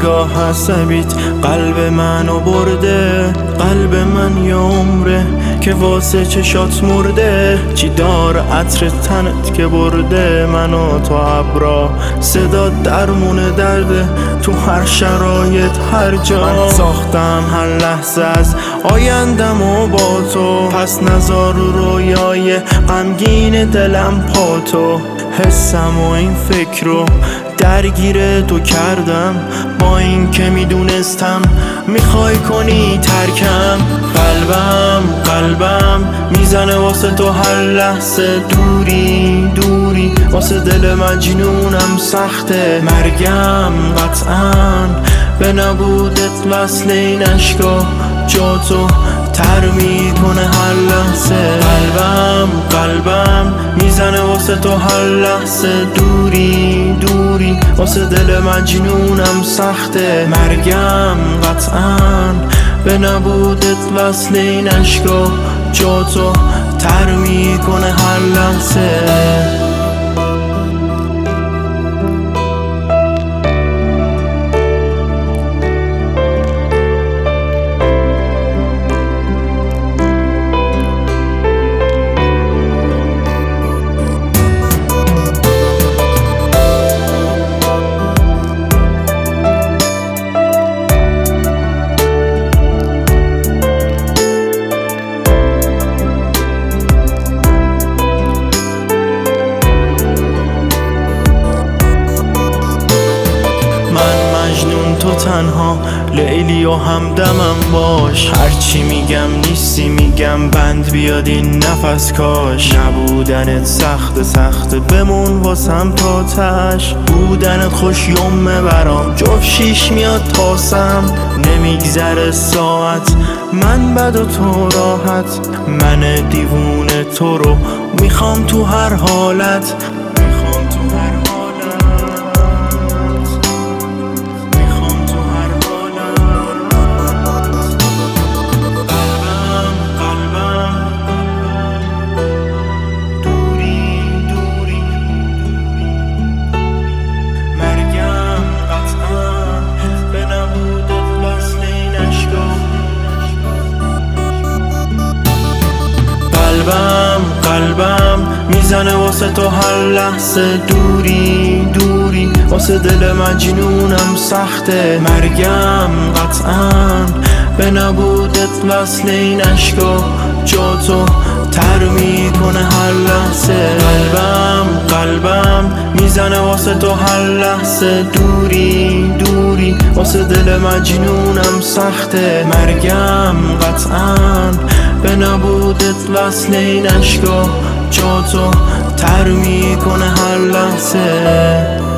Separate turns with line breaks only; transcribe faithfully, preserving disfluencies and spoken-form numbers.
نگاه عصبیت قلب منو برده، قلب من یه عمره که واسه چشات مرده. چی دار عطر تنت که برده منو تو ابرا، صدا درمون درده تو هر شرایط هر جا. من ساختم هر لحظه از آیندم و با تو، پس نزار رویای غمگین دلم پا تو. حسم و این فکر رو درگیر تو کردم، با این که میدونستم میخوای کنی ترکم. قلبم قلبم میزنه واسه تو هر لحظه، دوری دوری واسه دل مجنونم سخته. مرگم قطعاً به نبودت وصل این اشکا، جا تو تر میکنه هر لحظه. قلبم قلبم میزنه واسه تو هر لحظه، دوری دوری واسه دل مجنونم سخته. مرگم قطعاً به نبودت وصل این اشکا، جا تو تر میکنه هر لحظه. تو تنها لیلی و همدمم باش، هرچی میگم نیستی میگم بند بیاد این نفس کاش. نبودنت سخت سخت بمون واسم تا تش، بودنت خوش یومه برام جفت شیش میاد تاسم. نمیگذره ساعت من بد و تو راحت، من دیوونه تو رو میخوام تو هر حالت. قلبم قلبم میزنه واسه تو هر لحظه، دوری دوری واسه دل مجنونم سخته. مرگم قطعاً به نبودت وصل این اشکا، جا تو تر میکنه هر لحظه. قلبم قلبم میزنه واسه تو هر لحظه، دوری دوری واسه دل مجنونم سخته. مرگم قطعاً به نبودت وصل این اشکا، جا تو تر میکنه هر لحظه.